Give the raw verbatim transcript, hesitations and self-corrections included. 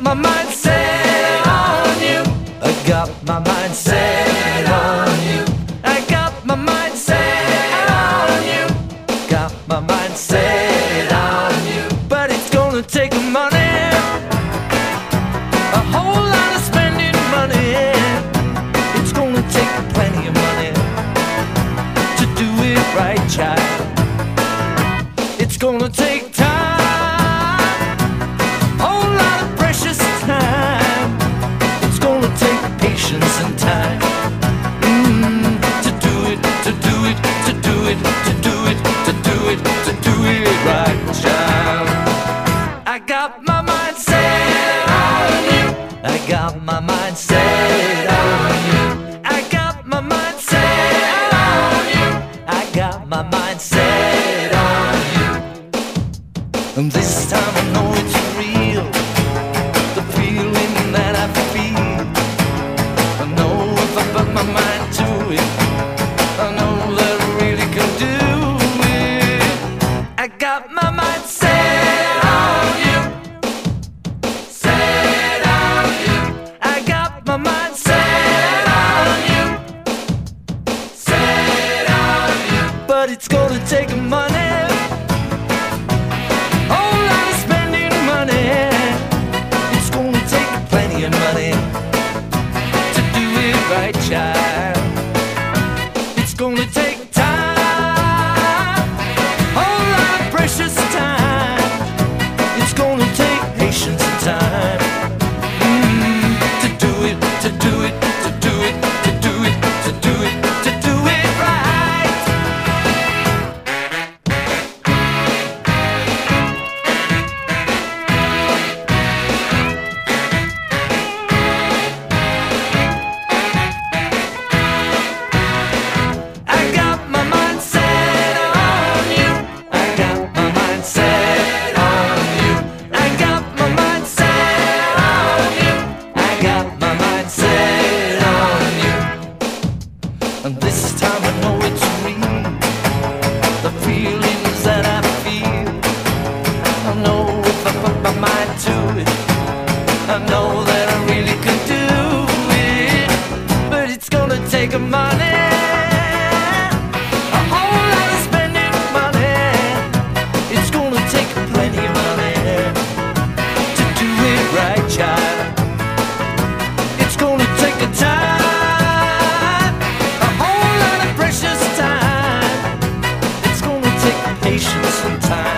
my mind set on you. I got my mind set on you. I got my mind set on you. Got my mind set on you. But it's gonna take money, a whole lot of spending money. It's gonna take plenty of money to do it right, child. It's gonna take time, whole lot of precious time. It's gonna take patience and time mm, to do it, to do it, to do it, to do it, to do it, to do it right, child. I got my mind set on you. I got my mind set on you. I got my mind set on you. I got my mind set on you. And this time I know it's real, the feeling that I feel. I know if I put my mind to it, I know that I really can do it. I got my mind set on you, set on you. I got my mind set on you, set on you. But it's gonna take money, whole lot of spending money. It's gonna take plenty of money to do it right, child. It's gonna take time, whole lot of precious time. It's gonna take patience and time mm, to do it, to do it, to do it, to do it, to do it, to do it right. I got my mind set on you. I got my mind set on you. I got my mind set on you. I got my mind set on you. And this time I know it's real, the feelings that I feel. I know if I put my mind to it, I know that I really can do it. But it's gonna take a money, a whole lot of spending money. It's gonna take plenty of money to do it right, child. It's gonna take a time, a whole lot of precious time. It's gonna take patience and time